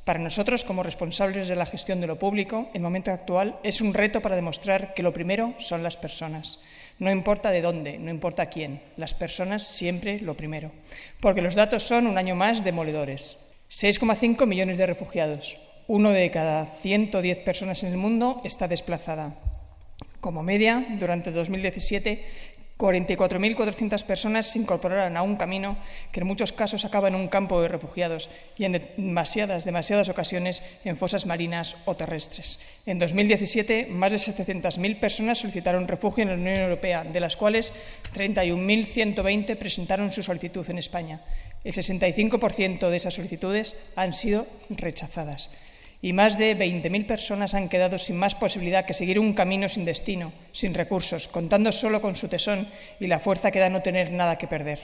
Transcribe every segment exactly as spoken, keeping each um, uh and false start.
Para nosotros, como responsables de la gestión de lo público, el momento actual es un reto para demostrar que lo primero son las personas. No importa de dónde, no importa quién, las personas siempre lo primero. Porque los datos son un año más demoledores. seis coma cinco millones de refugiados. Uno de cada ciento diez personas en el mundo está desplazada. Como media, durante dos mil diecisiete, cuarenta y cuatro mil cuatrocientas personas se incorporaron a un camino que en muchos casos acaba en un campo de refugiados y en demasiadas, demasiadas ocasiones en fosas marinas o terrestres. En dos mil diecisiete, más de setecientas mil personas solicitaron refugio en la Unión Europea, de las cuales treinta y un mil ciento veinte presentaron su solicitud en España. El sesenta y cinco por ciento de esas solicitudes han sido rechazadas. Y más de veinte mil personas han quedado sin más posibilidad que seguir un camino sin destino, sin recursos, contando solo con su tesón y la fuerza que da no tener nada que perder.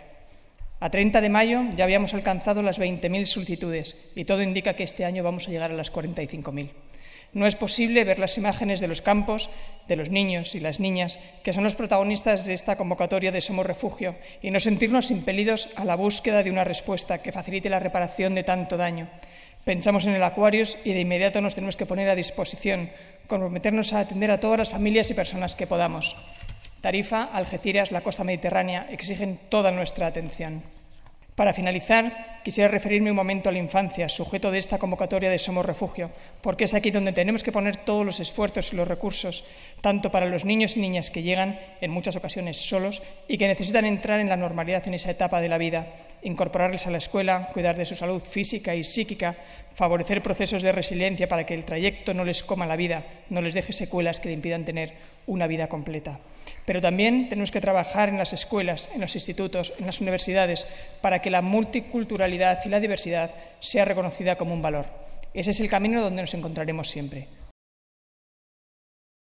A treinta de mayo ya habíamos alcanzado las veinte mil solicitudes y todo indica que este año vamos a llegar a las cuarenta y cinco mil. No es posible ver las imágenes de los campos, de los niños y las niñas, que son los protagonistas de esta convocatoria de Somos Refugio, y no sentirnos impelidos a la búsqueda de una respuesta que facilite la reparación de tanto daño. Pensamos en el Aquarius y de inmediato nos tenemos que poner a disposición, comprometernos a atender a todas las familias y personas que podamos. Tarifa, Algeciras, la costa mediterránea exigen toda nuestra atención. Para finalizar, quisiera referirme un momento a la infancia, sujeto de esta convocatoria de Somos Refugio, porque es aquí donde tenemos que poner todos los esfuerzos y los recursos, tanto para los niños y niñas que llegan, en muchas ocasiones solos, y que necesitan entrar en la normalidad en esa etapa de la vida, incorporarles a la escuela, cuidar de su salud física y psíquica, favorecer procesos de resiliencia para que el trayecto no les coma la vida, no les deje secuelas que le impidan tener una vida completa. Pero también tenemos que trabajar en las escuelas, en los institutos, en las universidades, para que la multiculturalidad y la diversidad sea reconocida como un valor. Ese es el camino donde nos encontraremos siempre.